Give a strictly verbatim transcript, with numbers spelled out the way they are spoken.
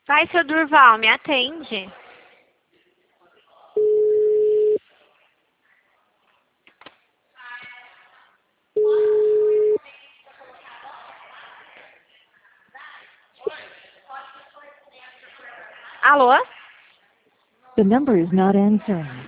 Vai, seu Durval, me atende. Alô? The number is not answering.